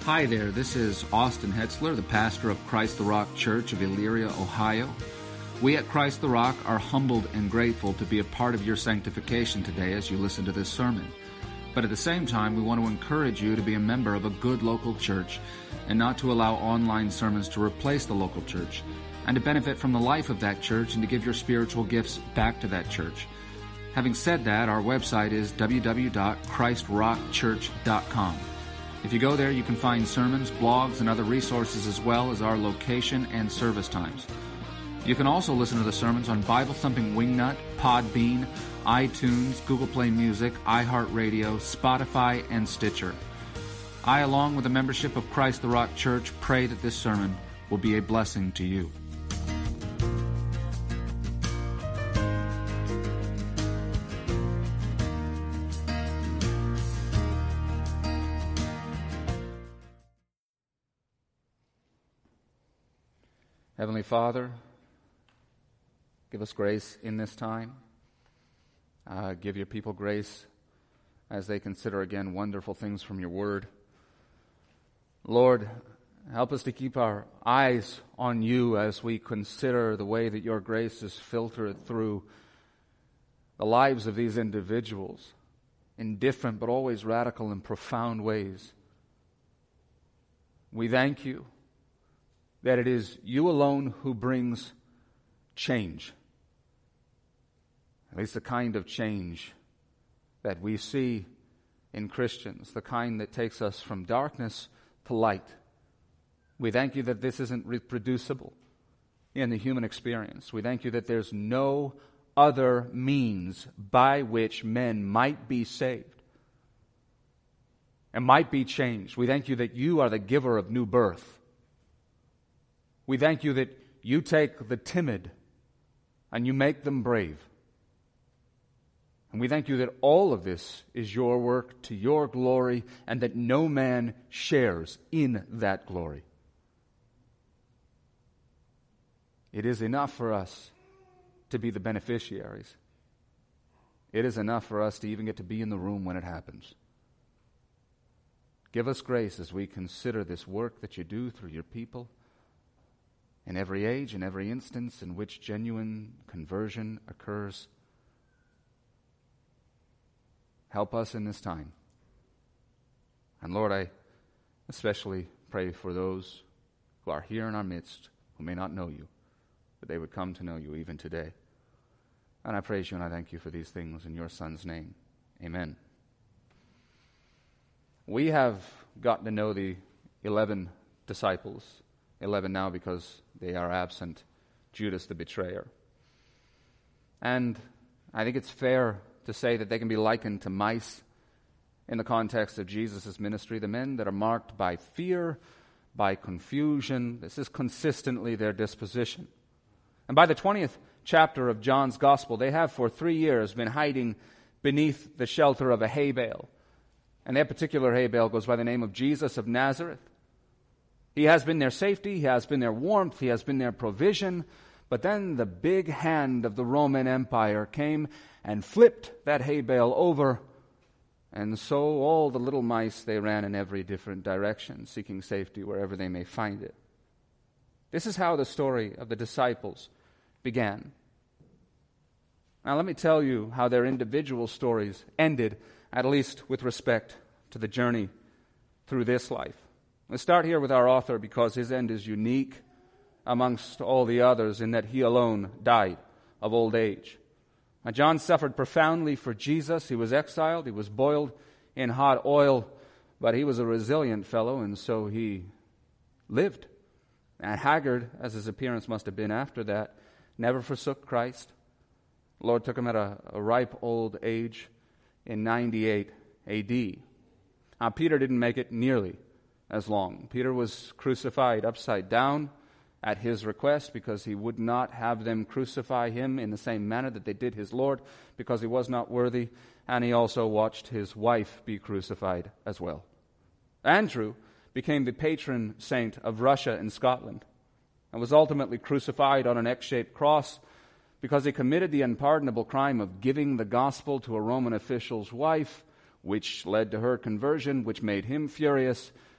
Hi there, this is Austin Hetzler, the pastor of Christ the Rock Church of Elyria, Ohio. We at Christ the Rock are humbled and grateful to be a part of your sanctification today as you listen to this sermon. But at the same time, we want to encourage you to be a member of a good local church and not to allow online sermons to replace the local church, and to benefit from the life of that church and to give your spiritual gifts back to that church. Having said that, our website is www.christrockchurch.com. If you go there, you can find sermons, blogs, and other resources as well as our location and service times. You can also listen to the sermons on Bible Thumping Wingnut, Podbean, iTunes, Google Play Music, iHeartRadio, Spotify, and Stitcher. I, along with the membership of Christ the Rock Church, pray that this sermon will be a blessing to you. Heavenly Father, give us grace in this time. Give your people grace as they consider again wonderful things from your word. Lord, help us to keep our eyes on you as we consider the way that your grace is filtered through the lives of these individuals in different but always radical and profound ways. We thank you that it is you alone who brings change. At least the kind of change that we see in Christians, the kind that takes us from darkness to light. We thank you that this isn't reproducible in the human experience. We thank you that there's no other means by which men might be saved and might be changed. We thank you that you are the giver of new birth. We thank you that you take the timid and you make them brave. And we thank you that all of this is your work to your glory and that no man shares in that glory. It is enough for us to be the beneficiaries. It is enough for us to even get to be in the room when it happens. Give us grace as we consider this work that you do through your people in every age, in every instance in which genuine conversion occurs. Help us in this time. And Lord, I especially pray for those who are here in our midst who may not know you, that they would come to know you even today. And I praise you and I thank you for these things in your Son's name. Amen. We have gotten to know the 11 disciples, 11 now because they are absent, Judas the betrayer. And I think it's fair to say that they can be likened to mice in the context of Jesus' ministry, the men that are marked by fear, by confusion. This is consistently their disposition. And by the 20th chapter of John's Gospel, they have for 3 years been hiding beneath the shelter of a hay bale. And that particular hay bale goes by the name of Jesus of Nazareth. He has been their safety, he has been their warmth, he has been their provision. But then the big hand of the Roman Empire came and flipped that hay bale over. And so all the little mice, they ran in every different direction, seeking safety wherever they may find it. This is how the story of the disciples began. Now let me tell you how their individual stories ended, at least with respect to the journey through this life. Let's start here with our author because his end is unique amongst all the others in that he alone died of old age. Now, John suffered profoundly for Jesus. He was exiled. He was boiled in hot oil, but he was a resilient fellow, and so he lived. And haggard, as his appearance must have been after that, never forsook Christ. The Lord took him at a ripe old age in 98 A.D. Now, Peter didn't make it nearly as long. Peter was crucified upside down at his request because he would not have them crucify him in the same manner that they did his Lord because he was not worthy, and he also watched his wife be crucified as well. Andrew became the patron saint of Russia and Scotland and was ultimately crucified on an X-shaped cross because he committed the unpardonable crime of giving the gospel to a Roman official's wife, which led to her conversion, which made him furious,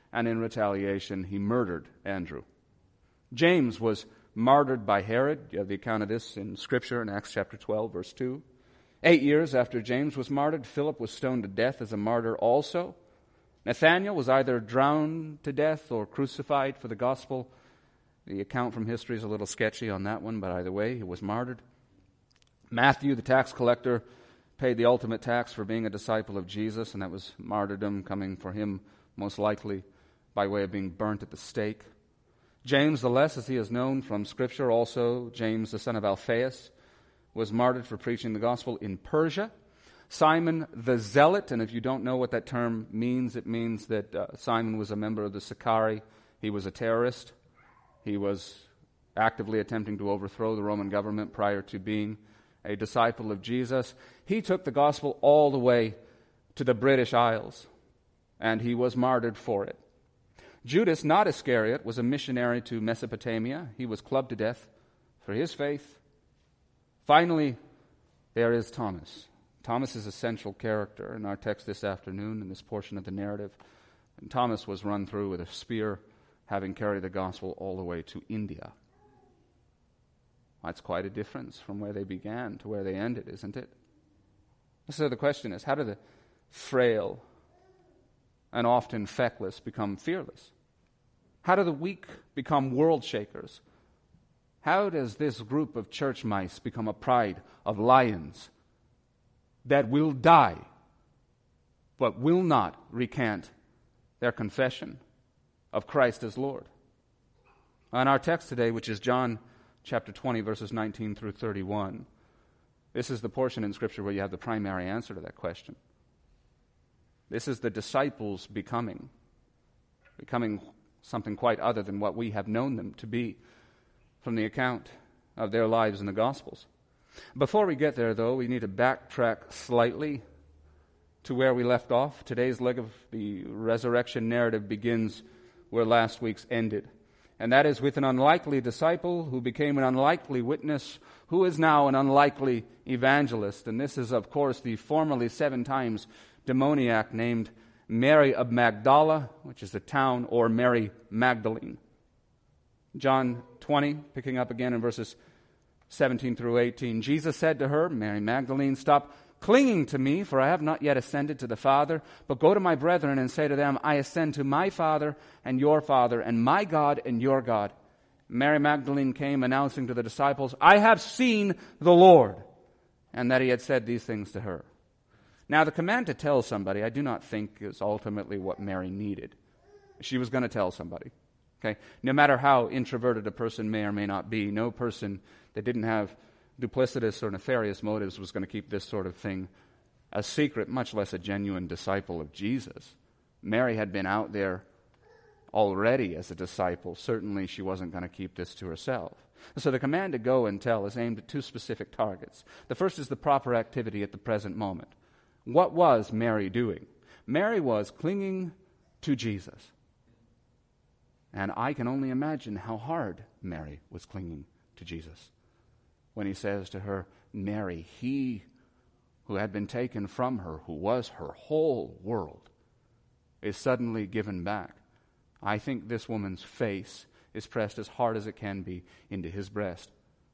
and in retaliation, he murdered Andrew. James was martyred by Herod. You have the account of this in Scripture in Acts chapter 12, verse 2. 8 years after James was martyred, Philip was stoned to death as a martyr also. Nathanael was either drowned to death or crucified for the gospel. The account from history is a little sketchy on that one, but either way, he was martyred. Matthew, the tax collector, paid the ultimate tax for being a disciple of Jesus, and that was martyrdom coming for him, most likely by way of being burnt at the stake. James, the less as he is known from Scripture, also James, the son of Alphaeus, was martyred for preaching the gospel in Persia. Simon the Zealot, and if you don't know what that term means, it means that Simon was a member of the Sicarii. He was a terrorist. He was actively attempting to overthrow the Roman government prior to being a disciple of Jesus. He took the gospel all the way to the British Isles, and he was martyred for it. Judas, not Iscariot, was a missionary to Mesopotamia. He was clubbed to death for his faith. Finally, there is Thomas. Thomas is a central character in our text this afternoon in this portion of the narrative. And Thomas was run through with a spear, having carried the gospel all the way to India. That's quite a difference from where they began to where they ended, isn't it? So the question is, how do the frail and often feckless become fearless? How do the weak become world shakers? How does this group of church mice become a pride of lions that will die but will not recant their confession of Christ as Lord? On our text today, which is John chapter 20, verses 19 through 31, this is the portion in Scripture where you have the primary answer to that question. This is the disciples becoming something quite other than what we have known them to be from the account of their lives in the Gospels. Before we get there, though, we need to backtrack slightly to where we left off. Today's leg of the resurrection narrative begins where last week's ended, and that is with an unlikely disciple who became an unlikely witness, who is now an unlikely evangelist. And this is, of course, the formerly 7 times demoniac named Mary of Magdala, which is a town, or Mary Magdalene. John 20, picking up again in verses 17 through 18. Jesus said to her, Mary Magdalene, stop clinging to me, for I have not yet ascended to the Father, but go to my brethren and say to them, I ascend to my Father and your Father, and my God and your God. Mary Magdalene came announcing to the disciples, I have seen the Lord, and that he had said these things to her. Now, the command to tell somebody, I do not think is ultimately what Mary needed. She was going to tell somebody. Okay? No matter how introverted a person may or may not be, no person that didn't have duplicitous or nefarious motives was going to keep this sort of thing a secret, much less a genuine disciple of Jesus. Mary had been out there already as a disciple. Certainly she wasn't going to keep this to herself. So the command to go and tell is aimed at 2 specific targets. The first is the proper activity at the present moment. What was Mary doing? Mary was clinging to Jesus. And I can only imagine how hard Mary was clinging to Jesus when he says to her, Mary, he who had been taken from her, who was her whole world, is suddenly given back. I think this woman's face is pressed as hard as it can be into his breast.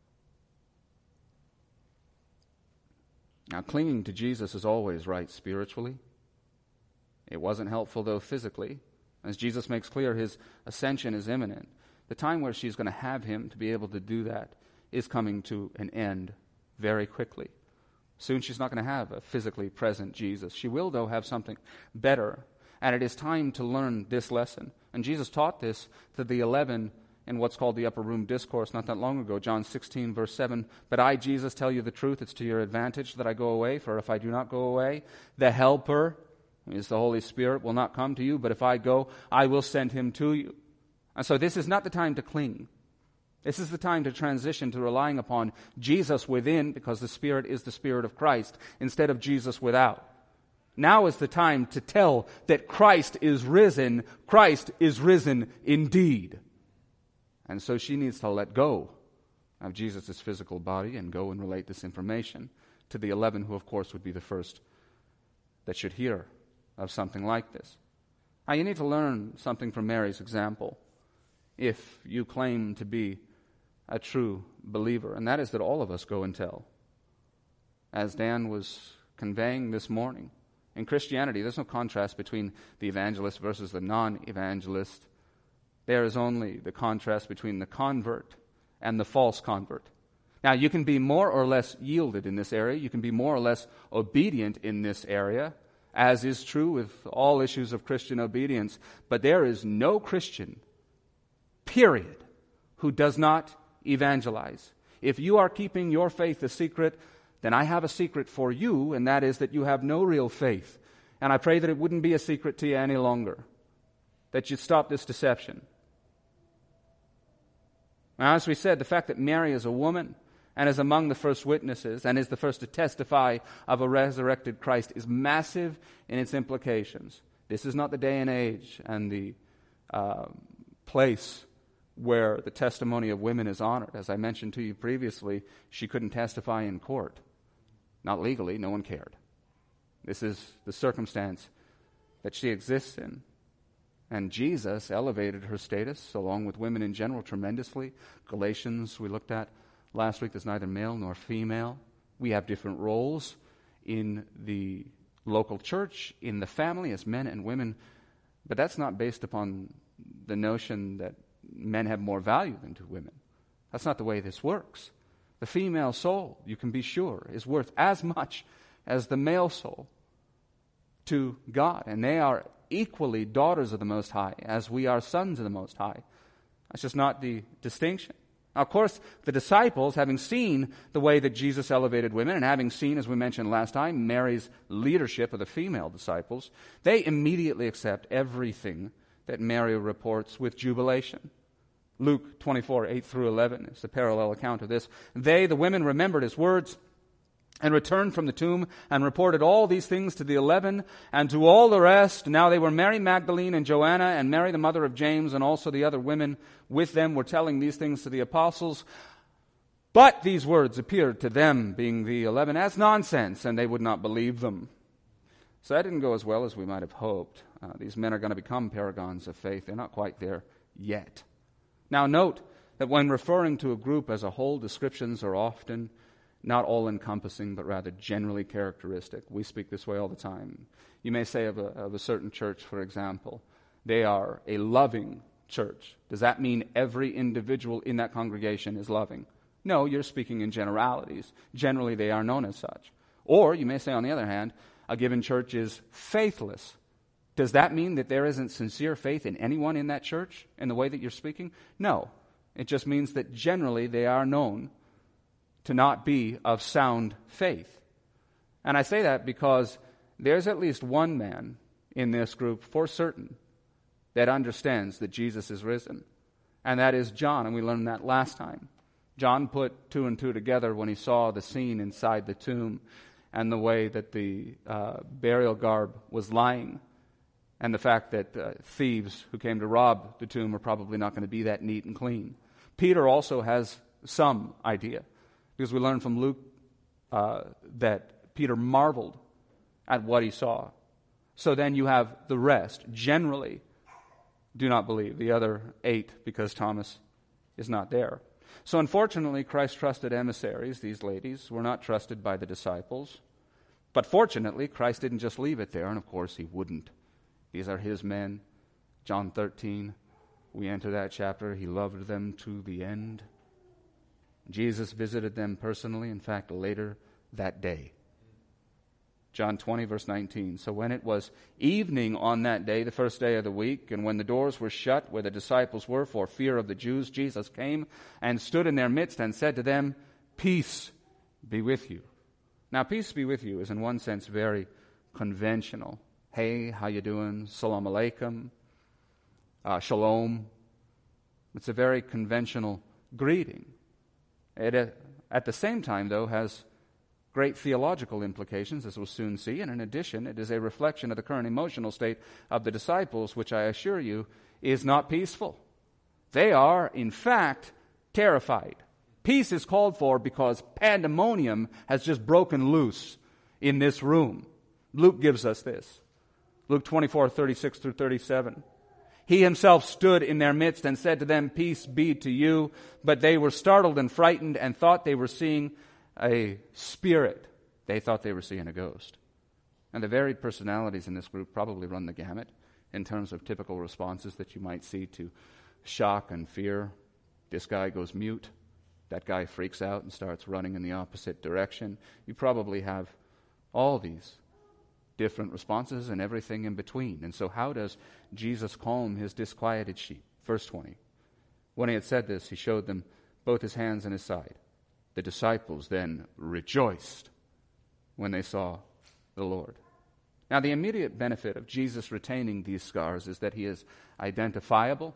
Now, clinging to Jesus is always right spiritually. It wasn't helpful, though, physically. As Jesus makes clear, his ascension is imminent. The time where she's going to have him to be able to do that is coming to an end very quickly. Soon she's not going to have a physically present Jesus. She will, though, have something better. And it is time to learn this lesson. And Jesus taught this to the 11 in what's called the Upper Room Discourse not that long ago. John 16, verse 7, But I, Jesus, tell you the truth. It's to your advantage that I go away. For if I do not go away, the Helper, who is the Holy Spirit, will not come to you. But if I go, I will send him to you. And so this is not the time to cling. This is the time to transition to relying upon Jesus within, because the Spirit is the Spirit of Christ, instead of Jesus without. Now is the time to tell that Christ is risen. Christ is risen indeed. And so she needs to let go of Jesus' physical body and go and relate this information to the 11 who, of course, would be the first that should hear of something like this. Now, you need to learn something from Mary's example if you claim to be a true believer, and that is that all of us go and tell. As Dan was conveying this morning, in Christianity, there's no contrast between the evangelist versus the non-evangelist. There is only the contrast between the convert and the false convert. Now, you can be more or less yielded in this area. You can be more or less obedient in this area, as is true with all issues of Christian obedience. But there is no Christian, period, who does not evangelize. If you are keeping your faith a secret, then I have a secret for you, and that is that you have no real faith. And I pray that it wouldn't be a secret to you any longer, that you'd stop this deception. Now, as we said, the fact that Mary is a woman and is among the first witnesses and is the first to testify of a resurrected Christ is massive in its implications. This is not the day and age and the place where the testimony of women is honored. As I mentioned to you previously, she couldn't testify in court. Not legally, no one cared. This is the circumstance that she exists in. And Jesus elevated her status, along with women in general, tremendously. Galatians, we looked at last week, there's neither male nor female. We have different roles in the local church, in the family, as men and women. But that's not based upon the notion that men have more value than to women. That's not the way this works. The female soul, you can be sure, is worth as much as the male soul to God. And they are equally daughters of the Most High, as we are sons of the Most High. That's just not the distinction. Now, of course, the disciples, having seen the way that Jesus elevated women, and having seen, as we mentioned last time, Mary's leadership of the female disciples, they immediately accept everything that Mary reports with jubilation. Luke 24, 8 through 11 is the parallel account of this. They, the women, remembered his words and returned from the tomb and reported all these things to the 11 and to all the rest. Now they were Mary Magdalene and Joanna and Mary the mother of James, and also the other women with them were telling these things to the apostles. But these words appeared to them, being the 11, as nonsense, and they would not believe them. So that didn't go as well as we might have hoped. These men are going to become paragons of faith. They're not quite there yet. Now note that when referring to a group as a whole, descriptions are often not all-encompassing, but rather generally characteristic. We speak this way all the time. You may say of a certain church, for example, they are a loving church. Does that mean every individual in that congregation is loving? No, you're speaking in generalities. Generally, they are known as such. Or you may say, on the other hand, a given church is faithless. Does that mean that there isn't sincere faith in anyone in that church in the way that you're speaking? No. It just means that generally they are known to not be of sound faith. And I say that because there's at least one man in this group for certain that understands that Jesus is risen. And that is John, and we learned that last time. John put two and two together when he saw the scene inside the tomb and the way that the burial garb was lying, and the fact that thieves who came to rob the tomb are probably not going to be that neat and clean. Peter also has some idea, because we learn from Luke that Peter marveled at what he saw. So then you have the rest, generally, do not believe. The other 8, because Thomas is not there. So unfortunately, Christ's trusted emissaries, these ladies, were not trusted by the disciples. But fortunately, Christ didn't just leave it there, and of course he wouldn't. These are his men. John 13, we enter that chapter. He loved them to the end. Jesus visited them personally, in fact, later that day. John 20, verse 19. So when it was evening on that day, the first day of the week, and when the doors were shut where the disciples were for fear of the Jews, Jesus came and stood in their midst and said to them, "Peace be with you." Now, peace be with you is in one sense very conventional. Hey, how you doing? Salam alaikum. Shalom. It's a very conventional greeting. It, at the same time, though, has great theological implications, as we'll soon see, and in addition, it is a reflection of the current emotional state of the disciples, which I assure you is not peaceful. They are, in fact, terrified. Peace is called for because pandemonium has just broken loose in this room. Luke gives us this. Luke 24:36 through 37. He himself stood in their midst and said to them, "Peace be to you." But they were startled and frightened and thought they were seeing a spirit. They thought they were seeing a ghost. And the varied personalities in this group probably run the gamut in terms of typical responses that you might see to shock and fear. This guy goes mute. That guy freaks out and starts running in the opposite direction. You probably have all these different responses and everything in between. And so how does Jesus calm his disquieted sheep? Verse 20. When he had said this, he showed them both his hands and his side. The disciples then rejoiced when they saw the Lord. Now, the immediate benefit of Jesus retaining these scars is that he is identifiable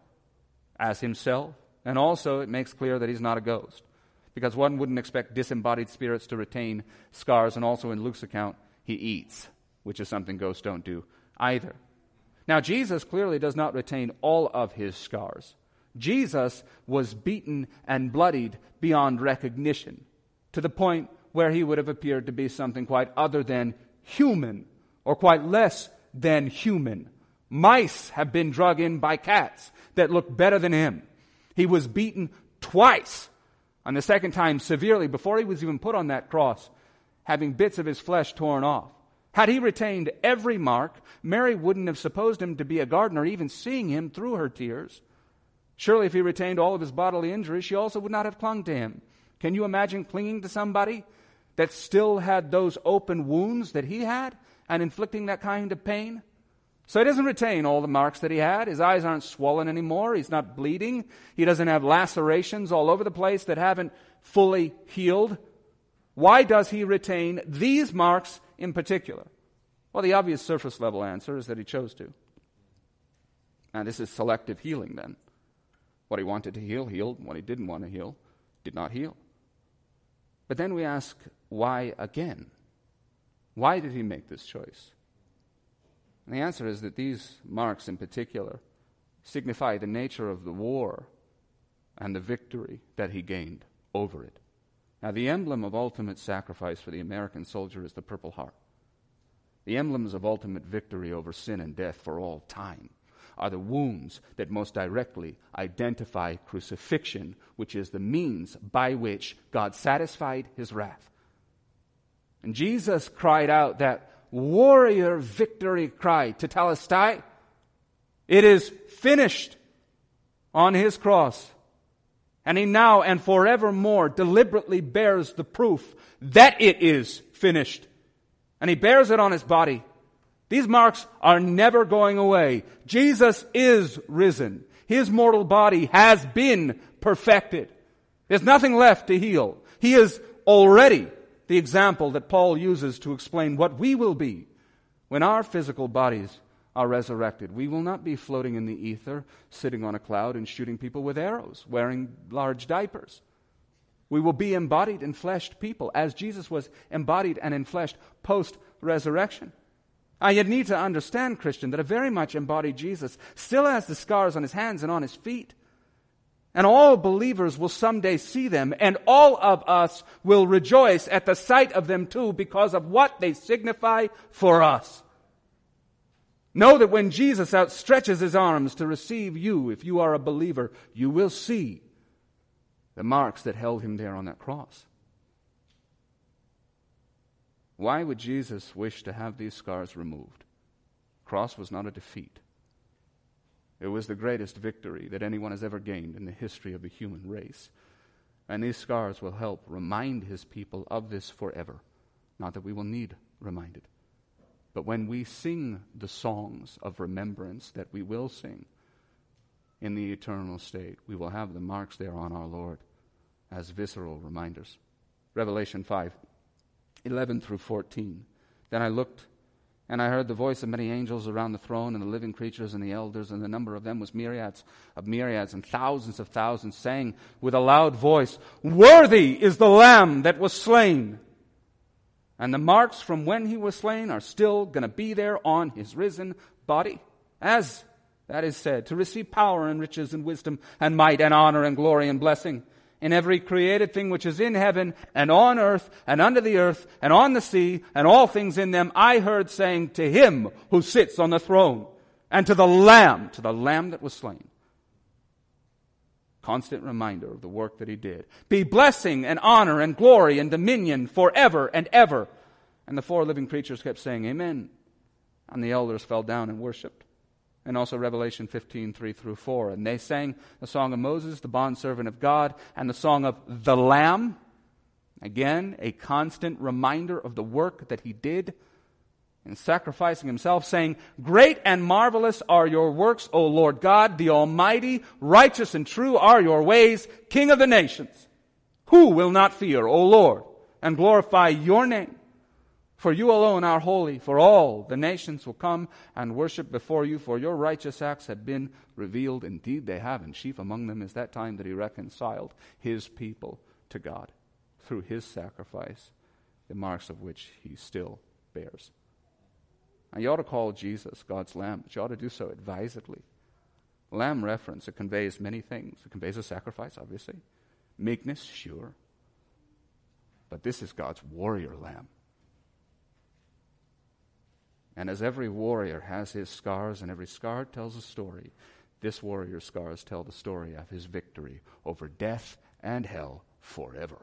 as himself, and also it makes clear that he's not a ghost, because one wouldn't expect disembodied spirits to retain scars, and also in Luke's account, he eats, which is something ghosts don't do either. Now, Jesus clearly does not retain all of his scars. Jesus was beaten and bloodied beyond recognition, to the point where he would have appeared to be something quite other than human, or quite less than human. Mice have been drug in by cats that look better than him. He was beaten twice, and the second time severely, before he was even put on that cross, having bits of his flesh torn off. Had he retained every mark, Mary wouldn't have supposed him to be a gardener, even seeing him through her tears. Surely if he retained all of his bodily injuries, she also would not have clung to him. Can you imagine clinging to somebody that still had those open wounds that he had and inflicting that kind of pain? So he doesn't retain all the marks that he had. His eyes aren't swollen anymore. He's not bleeding. He doesn't have lacerations all over the place that haven't fully healed. Why does he retain these marks in particular? Well, the obvious surface level answer is that he chose to. And this is selective healing then. What he wanted to heal, healed. What he didn't want to heal, did not heal. But then we ask, why again? Why did he make this choice? And the answer is that these marks in particular signify the nature of the war and the victory that he gained over it. Now, the emblem of ultimate sacrifice for the American soldier is the Purple Heart. The emblems of ultimate victory over sin and death for all time are the wounds that most directly identify crucifixion, which is the means by which God satisfied his wrath. And Jesus cried out that warrior victory cry, tetelestai. It is finished on his cross. And he now and forevermore deliberately bears the proof that it is finished. And he bears it on his body. These marks are never going away. Jesus is risen. His mortal body has been perfected. There's nothing left to heal. He is already the example that Paul uses to explain what we will be when our physical bodies are resurrected. We will not be floating in the ether, sitting on a cloud and shooting people with arrows, wearing large diapers. We will be embodied and fleshed people, as Jesus was embodied and enfleshed post-resurrection. You need to understand, Christian, that a very much embodied Jesus still has the scars on his hands and on his feet. And all believers will someday see them, and all of us will rejoice at the sight of them too, because of what they signify for us. Know that when Jesus outstretches his arms to receive you, if you are a believer, you will see the marks that held him there on that cross. Why would Jesus wish to have these scars removed? The cross was not a defeat. It was the greatest victory that anyone has ever gained in the history of the human race. And these scars will help remind his people of this forever. Not that we will need reminded. But when we sing the songs of remembrance that we will sing in the eternal state, we will have the marks there on our Lord as visceral reminders. Revelation 5:11 through 14. Then I looked, and I heard the voice of many angels around the throne, and the living creatures and the elders, and the number of them was myriads of myriads and thousands of thousands, saying with a loud voice, "Worthy is the Lamb that was slain." And the marks from when he was slain are still going to be there on his risen body, as that is said, to receive power and riches and wisdom and might and honor and glory and blessing. in every created thing which is in heaven and on earth and under the earth and on the sea and all things in them, I heard saying, to him who sits on the throne and to the Lamb that was slain. Constant reminder of the work that he did. Be blessing and honor and glory and dominion forever and ever. And the four living creatures kept saying, Amen. And the elders fell down and worshipped. And also Revelation 15, 3-4. And they sang the song of Moses, the bondservant of God, and the song of the Lamb. Again, a constant reminder of the work that he did in sacrificing himself, saying, Great and marvelous are your works, O Lord God, the Almighty. Righteous and true are your ways, King of the nations. Who will not fear, O Lord, and glorify your name? For you alone are holy, for all the nations will come and worship before you, for your righteous acts have been revealed. Indeed they have, and chief among them is that time that he reconciled his people to God through his sacrifice, the marks of which he still bears. Now you ought to call Jesus God's Lamb, but you ought to do so advisedly. Lamb reference, it conveys many things. It conveys a sacrifice, obviously. Meekness, sure. But this is God's warrior lamb. And as every warrior has his scars, and every scar tells a story, this warrior's scars tell the story of his victory over death and hell forever.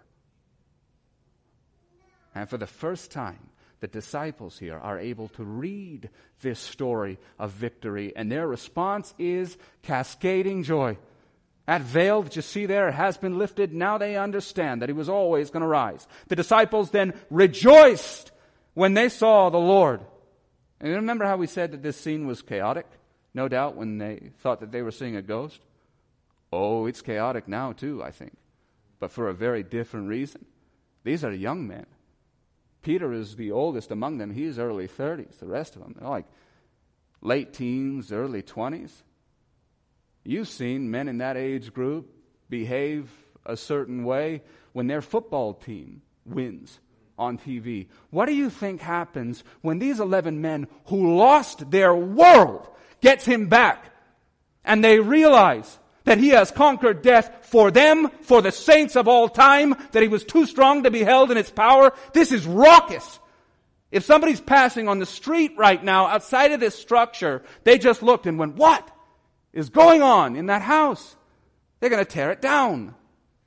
And for the first time, the disciples here are able to read this story of victory, and their response is cascading joy. That veil that you see there has been lifted. Now they understand that he was always going to rise. The disciples then rejoiced when they saw the Lord. And you remember how we said that this scene was chaotic? No doubt when they thought that they were seeing a ghost. Oh, it's chaotic now too, I think. But for a very different reason. These are young men. Peter is the oldest among them. He's early 30s. The rest of them, they're like late teens, early 20s. You've seen men in that age group behave a certain way when their football team wins on TV. What do you think happens when these 11 men who lost their world gets him back and they realize that he has conquered death for them, for the saints of all time, that he was too strong to be held in its power? This is raucous. If somebody's passing on the street right now outside of this structure, they just looked and went, what is going on in that house? They're going to tear it down.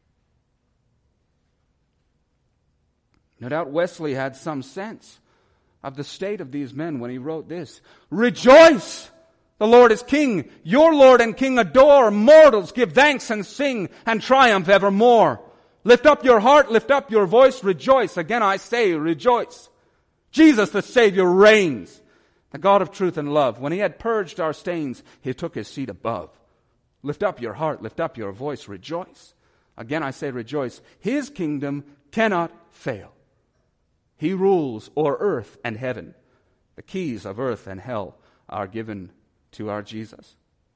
No doubt Wesley had some sense of the state of these men when he wrote this. Rejoice! The Lord is King. Your Lord and King adore. Mortals give thanks and sing and triumph evermore. Lift up your heart, lift up your voice, rejoice. Again I say, rejoice. Jesus the Savior reigns. The God of truth and love. When he had purged our stains, he took his seat above. Lift up your heart, lift up your voice, rejoice. Again I say rejoice. His kingdom cannot fail. He rules o'er earth and heaven. The keys of earth and hell are given to our Jesus.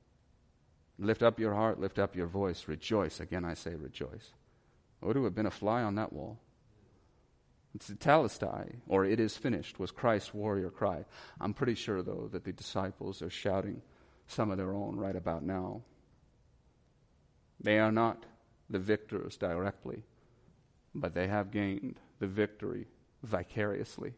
Lift up your heart, lift up your voice, rejoice. Again I say rejoice. Would it have been a fly on that wall? It's the Tetelestai, or it is finished, was Christ's warrior cry. I'm pretty sure, though, that the disciples are shouting some of their own right about now. They are not the victors directly, but they have gained the victory vicariously.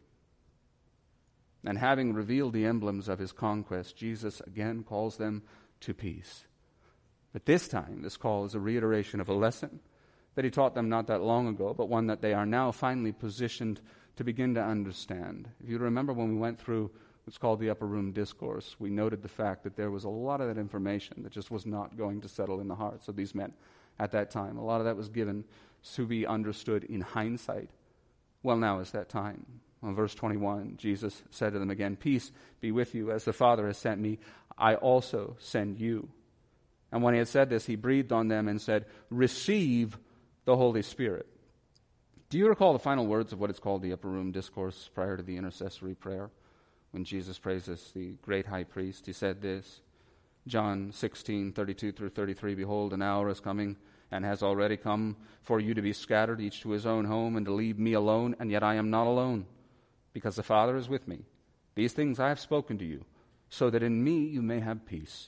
And having revealed the emblems of his conquest, Jesus again calls them to peace. But this time, this call is a reiteration of a lesson that he taught them not that long ago, but one that they are now finally positioned to begin to understand. If you remember when we went through what's called the Upper Room Discourse, we noted the fact that there was a lot of that information that just was not going to settle in the hearts of these men at that time. A lot of that was given to be understood in hindsight. Well, now is that time. On verse 21, Jesus said to them again, peace be with you. As the Father has sent me, I also send you. And when he had said this, he breathed on them and said, receive the Holy Spirit. Do you recall the final words of what is called the Upper Room Discourse prior to the intercessory prayer? When Jesus praises the great high priest, he said this, John 16:32-33, behold, an hour is coming and has already come for you to be scattered, each to his own home, and to leave me alone, and yet I am not alone, because the Father is with me. These things I have spoken to you, so that in me you may have peace.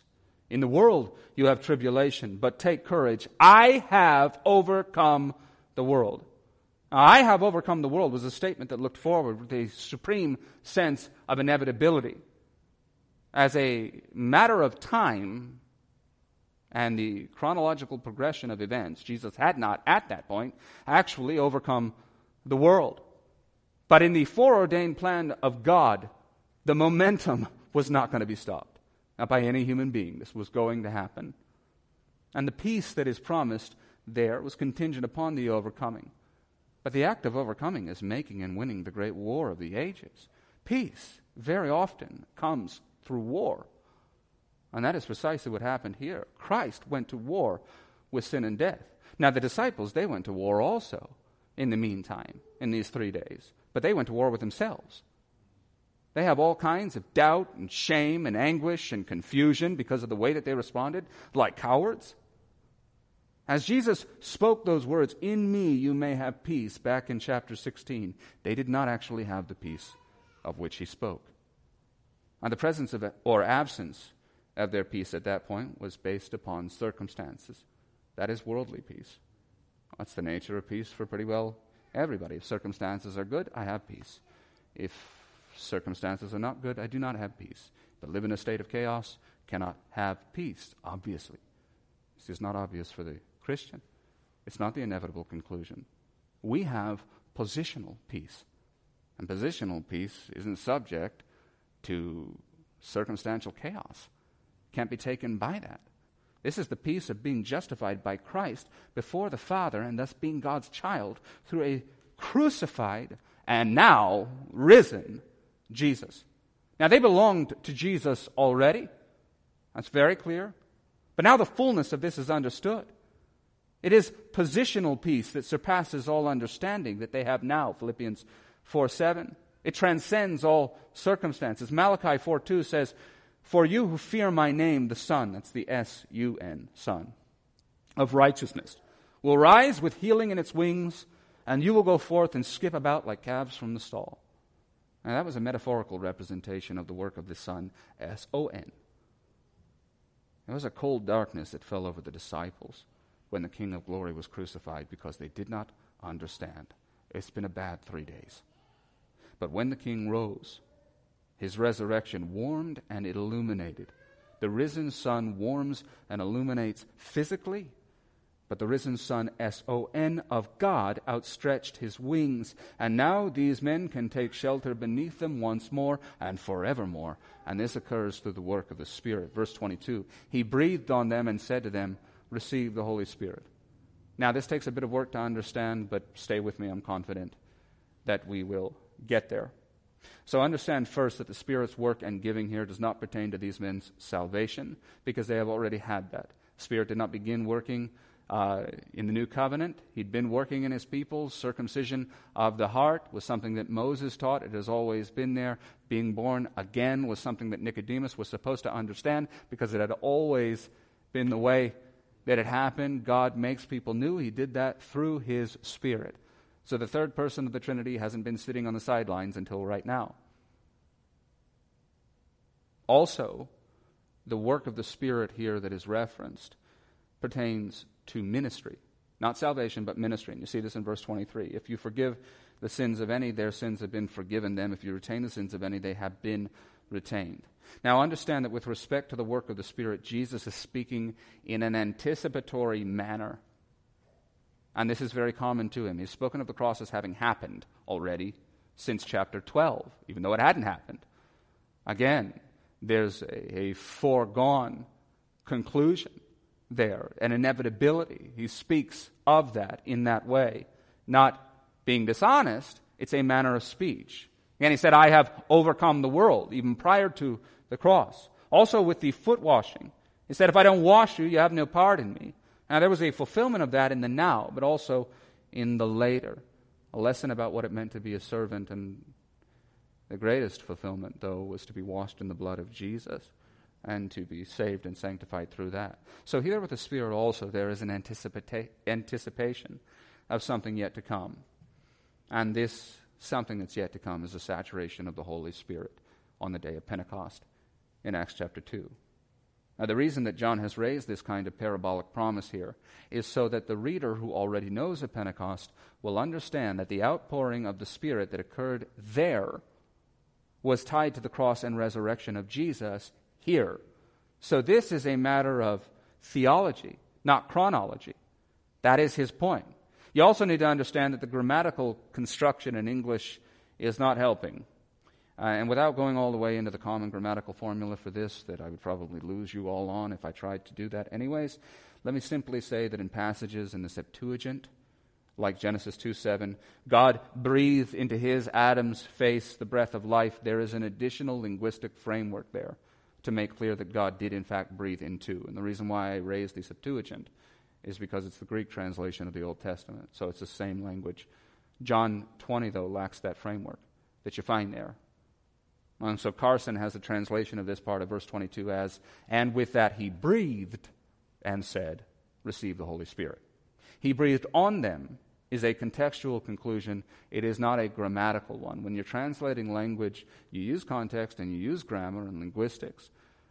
In the world you have tribulation, but take courage. I have overcome the world. Now, I have overcome the world was a statement that looked forward with a supreme sense of inevitability. As a matter of time and the chronological progression of events, Jesus had not, at that point, actually overcome the world. But in the foreordained plan of God, the momentum was not going to be stopped. Not by any human being. This was going to happen. And the peace that is promised there was contingent upon the overcoming. But the act of overcoming is making and winning the great war of the ages. Peace very often comes through war. And that is precisely what happened here. Christ went to war with sin and death. Now the disciples, they went to war also in the meantime, in these 3 days. But they went to war with themselves. They have all kinds of doubt and shame and anguish and confusion because of the way that they responded, like cowards. As Jesus spoke those words, "In me you may have peace," back in chapter 16, they did not actually have the peace of which he spoke. And the presence of or absence of their peace at that point was based upon circumstances. That is worldly peace. That's the nature of peace for pretty well everybody. If circumstances are good, I have peace. If circumstances are not good, I do not have peace. But live in a state of chaos, cannot have peace, obviously. This is not obvious for the Christian. It's not the inevitable conclusion. We have positional peace. And positional peace isn't subject to circumstantial chaos. Can't be taken by that. This is the peace of being justified by Christ before the Father and thus being God's child through a crucified and now risen Jesus. Now they belonged to Jesus already. That's very clear. But now the fullness of this is understood. It is positional peace that surpasses all understanding that they have now, Philippians 4:7. It transcends all circumstances. Malachi 4:2 says, "For you who fear my name, the Son," that's the S-U-N, Son, "of righteousness, will rise with healing in its wings, and you will go forth and skip about like calves from the stall." Now that was a metaphorical representation of the work of the Son, S-O-N. There was a cold darkness that fell over the disciples when the King of Glory was crucified because they did not understand. It's been a bad 3 days. But when the King rose, his resurrection warmed and it illuminated. The risen Son warms and illuminates physically, but the risen Son, S-O-N, of God, outstretched his wings. And now these men can take shelter beneath them once more and forevermore. And this occurs through the work of the Spirit. Verse 22, "He breathed on them and said to them, 'Receive the Holy Spirit.'" Now this takes a bit of work to understand, but stay with me, I'm confident that we will get there. So understand first that the Spirit's work and giving here does not pertain to these men's salvation, because they have already had that. The Spirit did not begin working in the New Covenant. He'd been working in his people. Circumcision of the heart was something that Moses taught. It has always been there. Being born again was something that Nicodemus was supposed to understand, because it had always been the way that it happened. God makes people new. He did that through his Spirit. So the third person of the Trinity hasn't been sitting on the sidelines until right now. Also, the work of the Spirit here that is referenced pertains to ministry. Not salvation, but ministry. And you see this in verse 23. "If you forgive the sins of any, their sins have been forgiven them. If you retain the sins of any, they have been retained." Now understand that with respect to the work of the Spirit, Jesus is speaking in an anticipatory manner. And this is very common to him. He's spoken of the cross as having happened already since chapter 12, even though it hadn't happened. Again, there's a foregone conclusion there, an inevitability. He speaks of that in that way. Not being dishonest, it's a manner of speech. And he said, "I have overcome the world," even prior to the cross. Also with the foot washing. He said, "If I don't wash you, you have no part in me." Now there was a fulfillment of that in the now, but also in the later. A lesson about what it meant to be a servant, and the greatest fulfillment, though, was to be washed in the blood of Jesus and to be saved and sanctified through that. So here with the Spirit also there is an anticipation of something yet to come. And this something that's yet to come is the saturation of the Holy Spirit on the day of Pentecost in Acts chapter 2. Now, the reason that John has raised this kind of parabolic promise here is so that the reader who already knows of Pentecost will understand that the outpouring of the Spirit that occurred there was tied to the cross and resurrection of Jesus here. So this is a matter of theology, not chronology. That is his point. You also need to understand that the grammatical construction in English is not helping. And without going all the way into the common grammatical formula for this, that I would probably lose you all on if I tried to do that anyways, let me simply say that in passages in the Septuagint, like Genesis 2:7, God breathed into his Adam's face the breath of life. There is an additional linguistic framework there to make clear that God did in fact breathe into. And the reason why I raised the Septuagint is because it's the Greek translation of the Old Testament. So it's the same language. John 20, though, lacks that framework that you find there. And so Carson has a translation of this part of verse 22 as, "And with that he breathed and said, 'Receive the Holy Spirit.'" He breathed on them is a contextual conclusion. It is not a grammatical one. When you're translating language, you use context and you use grammar and linguistics.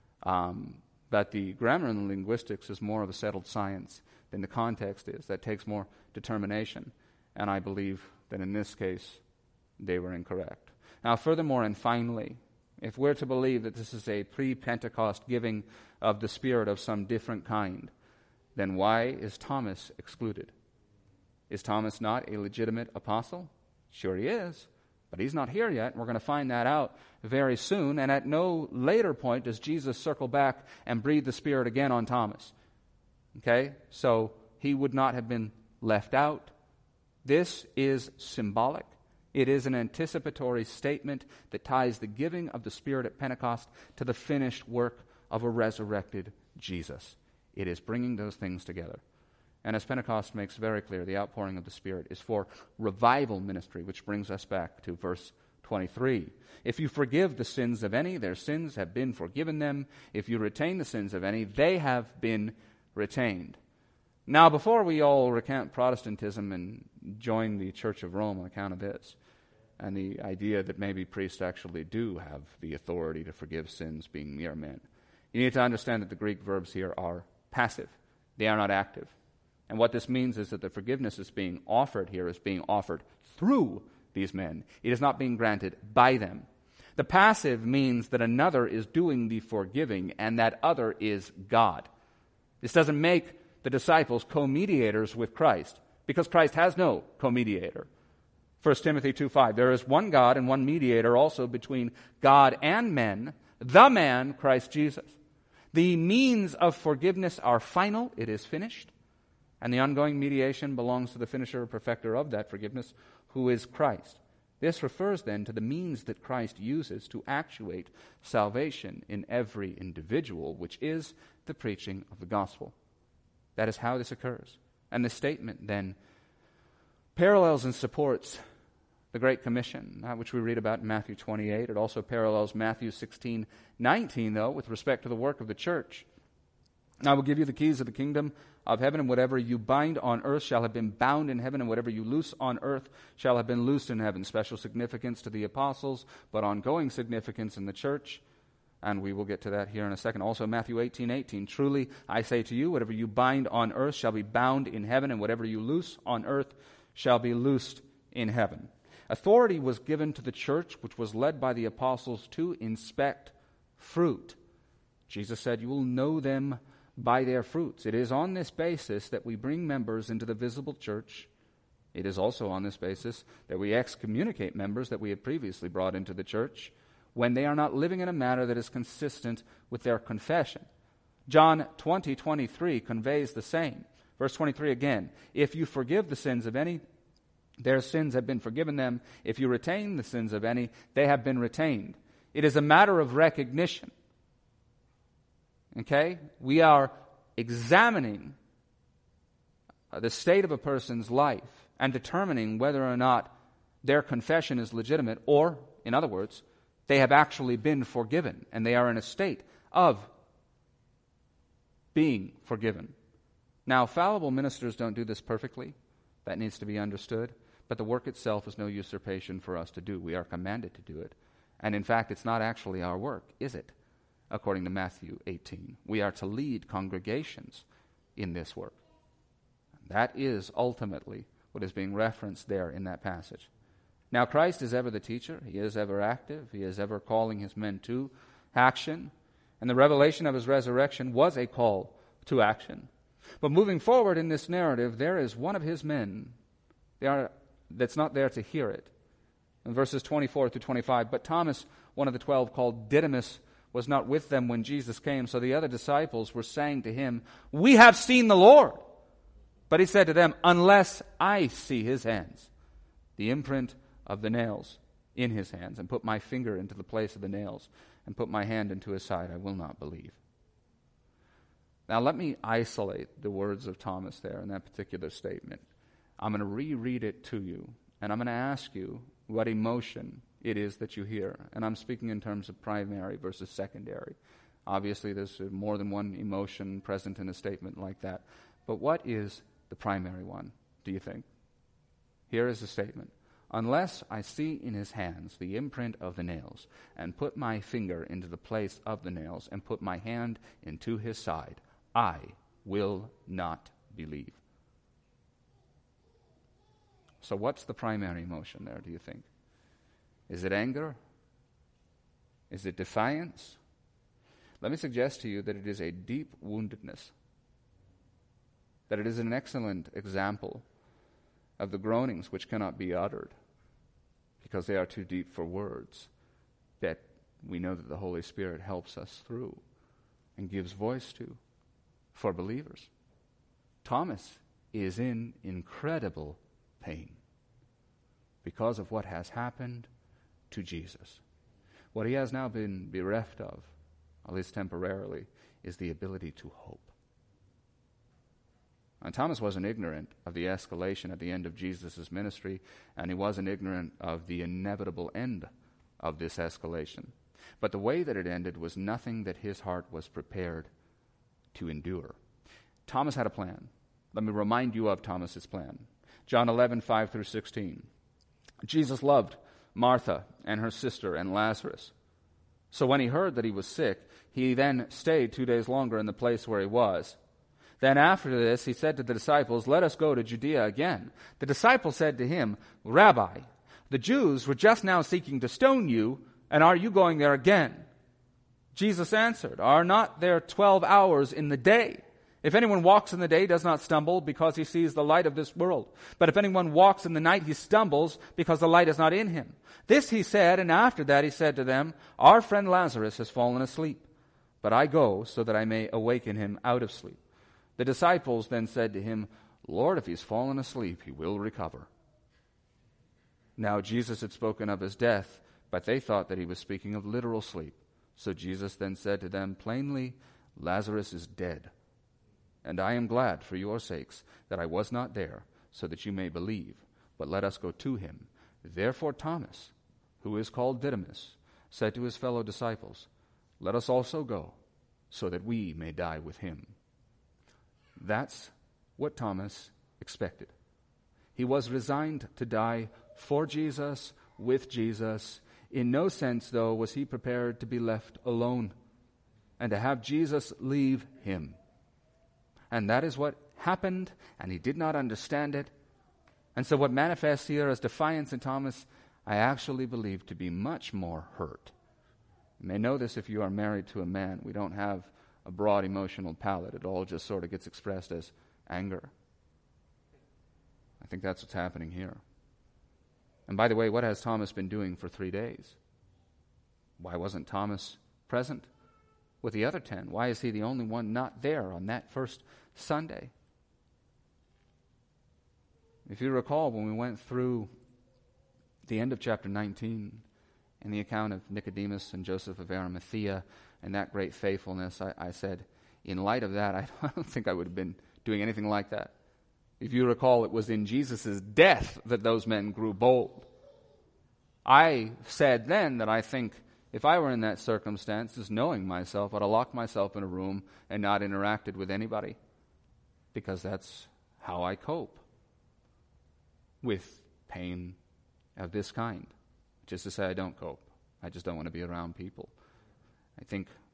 But the grammar and the linguistics is more of a settled science than the context is. That takes more determination. And I believe that in this case, they were incorrect. Now, furthermore and finally, if we're to believe that this is a pre-Pentecost giving of the Spirit of some different kind, then why is Thomas excluded? Is Thomas not a legitimate apostle? Sure he is, but he's not here yet. We're going to find that out very soon, and at no later point does Jesus circle back and breathe the Spirit again on Thomas. Okay? So he would not have been left out. This is symbolic. It is an anticipatory statement that ties the giving of the Spirit at Pentecost to the finished work of a resurrected Jesus. It is bringing those things together. And as Pentecost makes very clear, the outpouring of the Spirit is for revival ministry, which brings us back to verse 23. "If you forgive the sins of any, their sins have been forgiven them. If you retain the sins of any, they have been retained." Now, before we all recant Protestantism and join the Church of Rome on account of this, and the idea that maybe priests actually do have the authority to forgive sins being mere men, you need to understand that the Greek verbs here are passive. They are not active. And what this means is that the forgiveness is being offered here is being offered through these men. It is not being granted by them. The passive means that another is doing the forgiving, and that other is God. This doesn't make the disciples co-mediators with Christ, because Christ has no co-mediator. 1 Timothy 2:5, "There is one God and one mediator also between God and men, the man, Christ Jesus." The means of forgiveness are final, it is finished, and the ongoing mediation belongs to the finisher or perfecter of that forgiveness, who is Christ. This refers then to the means that Christ uses to actuate salvation in every individual, which is the preaching of the gospel. That is how this occurs. And the statement then parallels and supports the Great Commission, which we read about in Matthew 28. It also parallels Matthew 16:19, though, with respect to the work of the church. "I will give you the keys of the kingdom of heaven, and whatever you bind on earth shall have been bound in heaven, and whatever you loose on earth shall have been loosed in heaven." Special significance to the apostles, but ongoing significance in the church. And we will get to that here in a second. Also, Matthew 18:18, "Truly I say to you, whatever you bind on earth shall be bound in heaven, and whatever you loose on earth shall be loosed in heaven." Authority was given to the church, which was led by the apostles, to inspect fruit. Jesus said, "You will know them by their fruits." It is on this basis that we bring members into the visible church. It is also on this basis that we excommunicate members that we had previously brought into the church when they are not living in a manner that is consistent with their confession. John 20:23 conveys the same. Verse 23 again, "If you forgive the sins of any, their sins have been forgiven them. If you retain the sins of any, they have been retained." It is a matter of recognition. Okay? We are examining the state of a person's life and determining whether or not their confession is legitimate, or, in other words, they have actually been forgiven and they are in a state of being forgiven. Now, fallible ministers don't do this perfectly. That needs to be understood. But the work itself is no usurpation for us to do. We are commanded to do it. And in fact, it's not actually our work, is it? according to Matthew 18. We are to lead congregations in this work. That is ultimately what is being referenced there in that passage. Now, Christ is ever the teacher. He is ever active. He is ever calling his men to action. And the revelation of his resurrection was a call to action. But moving forward in this narrative, there is one of his men that's not there to hear it. In verses 24 through 25, but Thomas, one of the 12, called Didymus, was not with them when Jesus came. So the other disciples were saying to him, "We have seen the Lord." But he said to them, "Unless I see his hands, the imprint of the nails in his hands, and put my finger into the place of the nails, and put my hand into his side, I will not believe." Now let me isolate the words of Thomas there in that particular statement. I'm going to reread it to you, and I'm going to ask you what emotion it is that you hear. And I'm speaking in terms of primary versus secondary. Obviously, there's more than one emotion present in a statement like that. But what is the primary one, do you think? Here is the statement. "Unless I see in his hands the imprint of the nails, and put my finger into the place of the nails, and put my hand into his side, I will not believe." So what's the primary emotion there, do you think? Is it anger? Is it defiance? Let me suggest to you that it is a deep woundedness, that it is an excellent example of the groanings which cannot be uttered because they are too deep for words, that we know that the Holy Spirit helps us through and gives voice to for believers. Thomas is in incredible pain because of what has happened to Jesus. What he has now been bereft of, at least temporarily, is the ability to hope. And Thomas wasn't ignorant of the escalation at the end of Jesus' ministry, and he wasn't ignorant of the inevitable end of this escalation. But the way that it ended was nothing that his heart was prepared to endure. Thomas had a plan. Let me remind you of Thomas's plan. John 11, 5 through 16. Jesus loved Martha and her sister and Lazarus. So when he heard that he was sick, he then stayed 2 days longer in the place where he was. Then after this, he said to the disciples, "Let us go to Judea again." The disciples said to him, "Rabbi, the Jews were just now seeking to stone you, and are you going there again?" Jesus answered, "Are not there 12 hours in the day? If anyone walks in the day, he does not stumble because he sees the light of this world. But if anyone walks in the night, he stumbles because the light is not in him." This he said, and after that he said to them, "Our friend Lazarus has fallen asleep, but I go so that I may awaken him out of sleep." The disciples then said to him, "Lord, if he's fallen asleep, he will recover." Now Jesus had spoken of his death, but they thought that he was speaking of literal sleep. So Jesus then said to them plainly, "Lazarus is dead. And I am glad for your sakes that I was not there, so that you may believe. But let us go to him." Therefore Thomas, who is called Didymus, said to his fellow disciples, "Let us also go, so that we may die with him." That's what Thomas expected. He was resigned to die for Jesus, with Jesus. In no sense, though, was he prepared to be left alone and to have Jesus leave him. And that is what happened, and he did not understand it. And so what manifests here as defiance in Thomas, I actually believe to be much more hurt. You may know this if you are married to a man. We don't have a broad emotional palette. It all just sort of gets expressed as anger. I think that's what's happening here. And by the way, what has Thomas been doing for 3 days? Why wasn't Thomas present with the other 10? Why is he the only one not there on that first Sunday? If you recall, when we went through the end of chapter 19 and the account of Nicodemus and Joseph of Arimathea and that great faithfulness, I said, in light of that, I don't think I would have been doing anything like that. If you recall, it was in Jesus' death that those men grew bold. I said then that I think if I were in that circumstance, just knowing myself, I'd have locked myself in a room and not interacted with anybody, because that's how I cope with pain of this kind. Just to say I don't cope. I just don't want to be around people. I think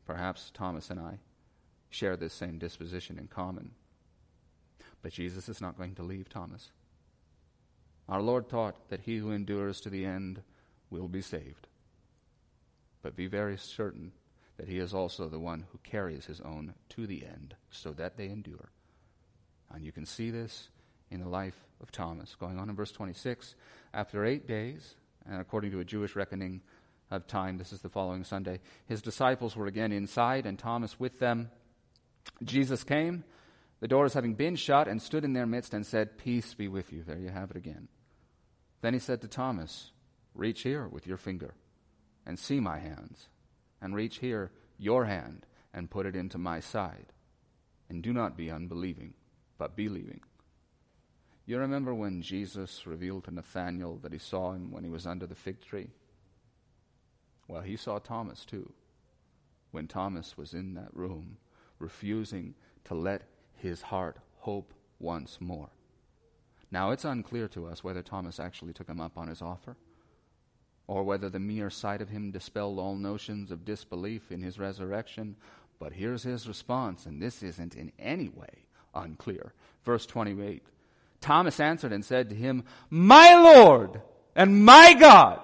Perhaps Thomas and I share this same disposition in common. But Jesus is not going to leave Thomas. Our Lord taught that he who endures to the end will be saved. But be very certain that he is also the one who carries his own to the end so that they endure. And you can see this in the life of Thomas. Going on in verse 26, after 8 days, and according to a Jewish reckoning of time, this is the following Sunday, his disciples were again inside and Thomas with them. Jesus came, the doors having been shut, and stood in their midst and said, "Peace be with you." There you have it again. Then he said to Thomas, "Reach here with your finger and see my hands, and reach here your hand and put it into my side. And do not be unbelieving, but believing." You remember when Jesus revealed to Nathanael that he saw him when he was under the fig tree? Well, he saw Thomas too, when Thomas was in that room, refusing to let his heart hope once more. Now, it's unclear to us whether Thomas actually took him up on his offer, or whether the mere sight of him dispelled all notions of disbelief in his resurrection. But here's his response, and this isn't in any way unclear. Verse 28, Thomas answered and said to him, "My Lord and my God."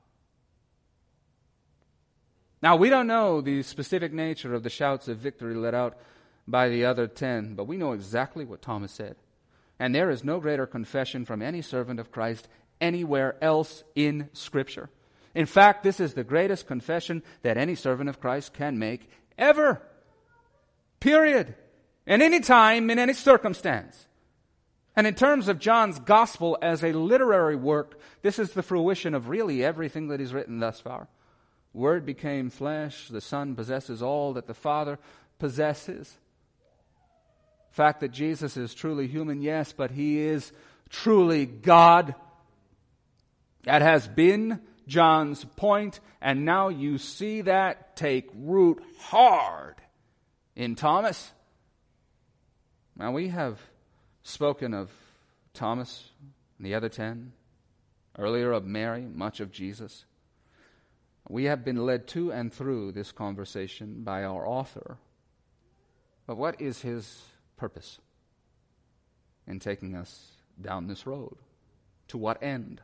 Now, we don't know the specific nature of the shouts of victory let out by the other 10, but we know exactly what Thomas said. And there is no greater confession from any servant of Christ anywhere else in Scripture. In fact, this is the greatest confession that any servant of Christ can make ever. Period. In any time, in any circumstance. And in terms of John's gospel as a literary work, this is the fruition of really everything that he's written thus far. Word became flesh, the Son possesses all that the Father possesses. The fact that Jesus is truly human, yes, but he is truly God. That has been John's point, and now you see that take root hard in Thomas. Now, we have spoken of Thomas and the other 10, earlier of Mary, much of Jesus. We have been led to and through this conversation by our author. But what is his purpose in taking us down this road? To what end?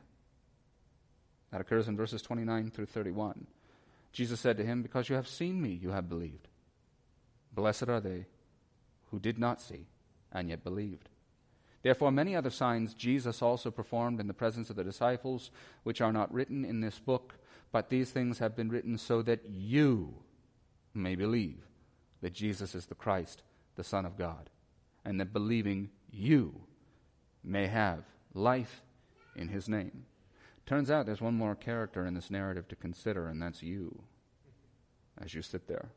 That occurs in verses 29 through 31. Jesus said to him, "Because you have seen me, you have believed. Blessed are they who did not see and yet believed." Therefore many other signs Jesus also performed in the presence of the disciples, which are not written in this book, but these things have been written so that you may believe that Jesus is the Christ, the Son of God, and that believing you may have life in his name. Turns out there's one more character in this narrative to consider, and that's you, as you sit there.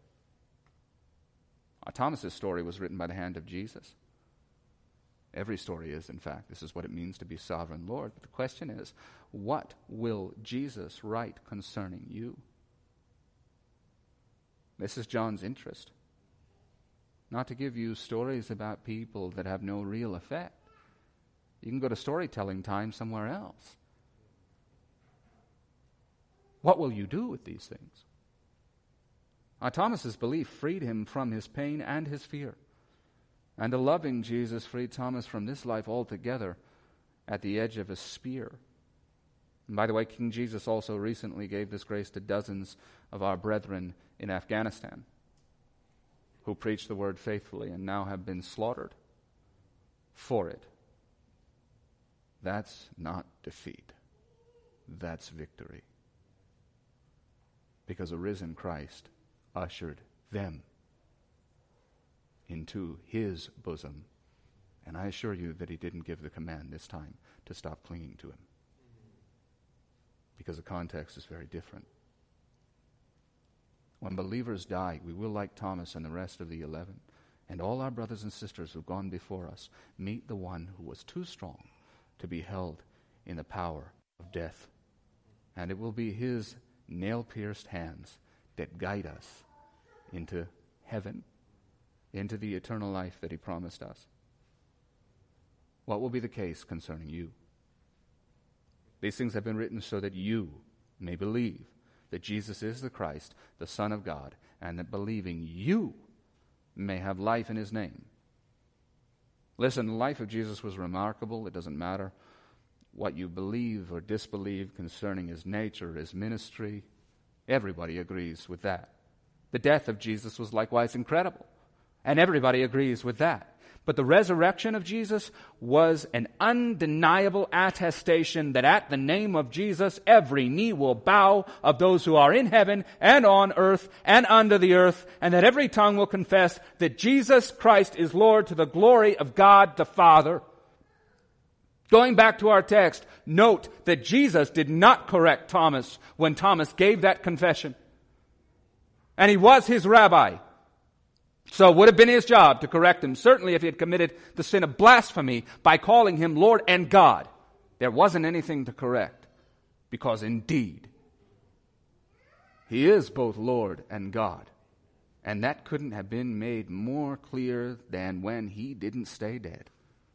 Thomas's story was written by the hand of Jesus. Every story is, in fact. This is what it means to be sovereign Lord. But the question is, what will Jesus write concerning you? This is John's interest. Not to give you stories about people that have no real effect. You can go to storytelling time somewhere else. What will you do with these things? Thomas's belief freed him from his pain and his fear. And a loving Jesus freed Thomas from this life altogether at the edge of a spear. And by the way, King Jesus also recently gave this grace to dozens of our brethren in Afghanistan who preach the word faithfully and now have been slaughtered for it. That's not defeat. That's victory. Because a risen Christ ushered them into his bosom. And I assure you that he didn't give the command this time to stop clinging to him. Because the context is very different. When believers die, we will, like Thomas and the rest of the 11, and all our brothers and sisters who've gone before us, meet the one who was too strong to be held in the power of death. And it will be his nail-pierced hands that guide us into heaven, into the eternal life that he promised us. What will be the case concerning you? These things have been written so that you may believe that Jesus is the Christ, the Son of God, and that believing you may have life in his name. Listen, the life of Jesus was remarkable. It doesn't matter what you believe or disbelieve concerning his nature, his ministry. Everybody agrees with that. The death of Jesus was likewise incredible, and everybody agrees with that. But the resurrection of Jesus was an undeniable attestation that at the name of Jesus, every knee will bow of those who are in heaven and on earth and under the earth, and that every tongue will confess that Jesus Christ is Lord to the glory of God the Father. Going back to our text, note that Jesus did not correct Thomas when Thomas gave that confession. And he was his rabbi. So it would have been his job to correct him, certainly if he had committed the sin of blasphemy by calling him Lord and God. There wasn't anything to correct, because indeed, he is both Lord and God. And that couldn't have been made more clear than when he didn't stay dead.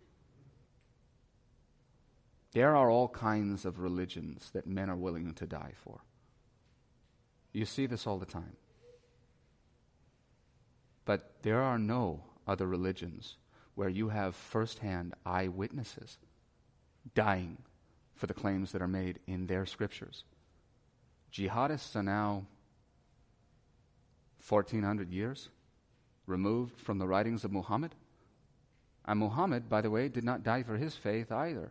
There are all kinds of religions that men are willing to die for. You see this all the time. But there are no other religions where you have first-hand eyewitnesses dying for the claims that are made in their scriptures. Jihadists are now 1,400 years removed from the writings of Muhammad. And Muhammad, by the way, did not die for his faith either.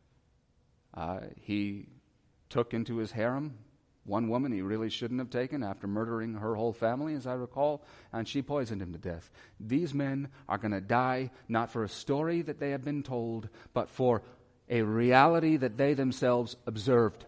He took into his harem one woman he really shouldn't have taken after murdering her whole family, as I recall, and she poisoned him to death. These men are going to die not for a story that they have been told, but for a reality that they themselves observed.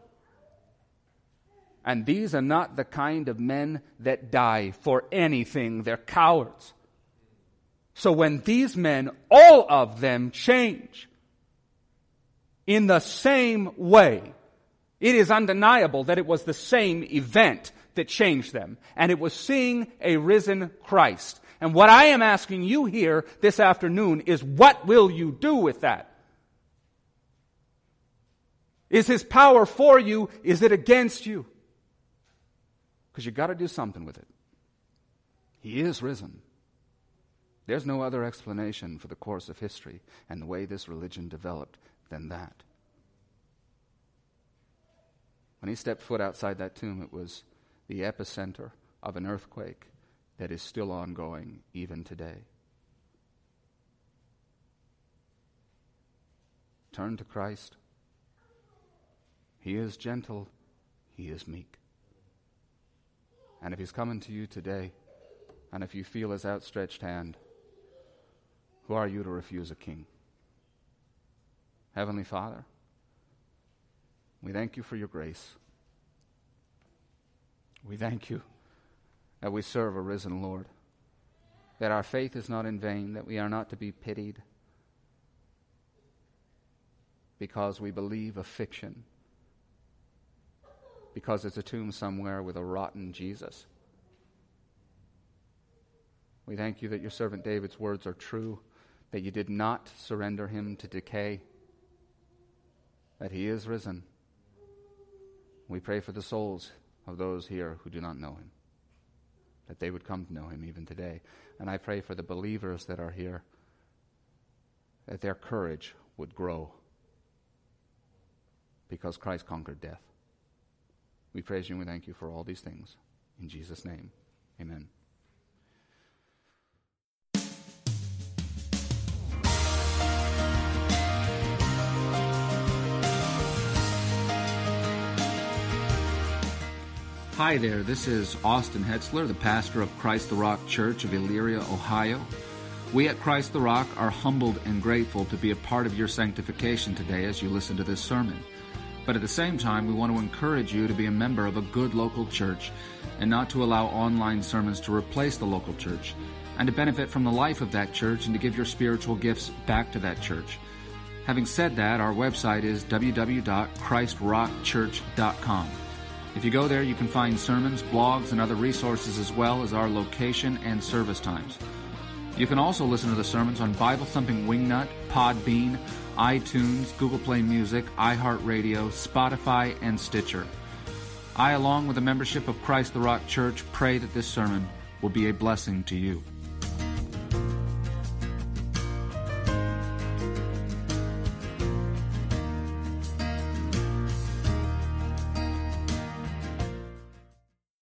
And these are not the kind of men that die for anything. They're cowards. So when these men, all of them, change in the same way, it is undeniable that it was the same event that changed them. And it was seeing a risen Christ. And what I am asking you here this afternoon is, what will you do with that? Is his power for you? Is it against you? Because you've got to do something with it. He is risen. There's no other explanation for the course of history and the way this religion developed than that. When he stepped foot outside that tomb, it was the epicenter of an earthquake that is still ongoing even today. Turn to Christ. He is gentle. He is meek. And if he's coming to you today, and if you feel his outstretched hand, who are you to refuse a king? Heavenly Father, we thank you for your grace. We thank you that we serve a risen Lord, that our faith is not in vain, that we are not to be pitied because we believe a fiction, because it's a tomb somewhere with a rotten Jesus. We thank you that your servant David's words are true, that you did not surrender him to decay, that he is risen. We pray for the souls of those here who do not know him, that they would come to know him even today. And I pray for the believers that are here, that their courage would grow because Christ conquered death. We praise you and we thank you for all these things. In Jesus' name, amen. Hi there, this is Austin Hetzler, the pastor of Christ the Rock Church of Elyria, Ohio. We at Christ the Rock are humbled and grateful to be a part of your sanctification today as you listen to this sermon. But at the same time, we want to encourage you to be a member of a good local church and not to allow online sermons to replace the local church, and to benefit from the life of that church and to give your spiritual gifts back to that church. Having said that, our website is www.christrockchurch.com. If you go there, you can find sermons, blogs, and other resources, as well as our location and service times. You can also listen to the sermons on Bible Thumping Wingnut, Podbean, iTunes, Google Play Music, iHeartRadio, Spotify, and Stitcher. I, along with the membership of Christ the Rock Church, pray that this sermon will be a blessing to you.